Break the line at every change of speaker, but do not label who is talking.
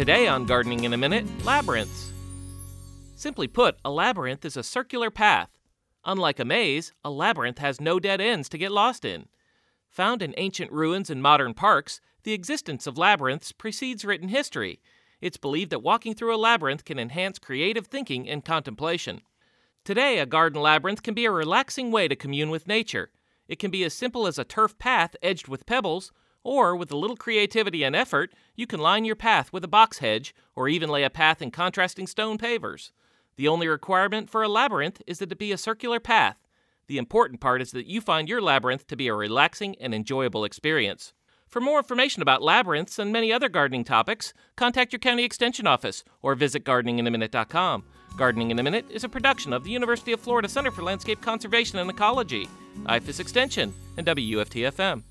Today on Gardening in a Minute, labyrinths. Simply put, a labyrinth is a circular path. Unlike a maze, a labyrinth has no dead ends to get lost in. Found in ancient ruins and modern parks, the existence of labyrinths precedes written history. It's believed that walking through a labyrinth can enhance creative thinking and contemplation. Today, a garden labyrinth can be a relaxing way to commune with nature. It can be as simple as a turf path edged with pebbles, or with a little creativity and effort, you can line your path with a box hedge, or even lay a path in contrasting stone pavers. The only requirement for a labyrinth is that it be a circular path. The important part is that you find your labyrinth to be a relaxing and enjoyable experience. For more information about labyrinths and many other gardening topics, contact your county extension office or visit gardeninginaminute.com. Gardening in a Minute is a production of the University of Florida Center for Landscape Conservation and Ecology, IFAS Extension, and WUFT-FM.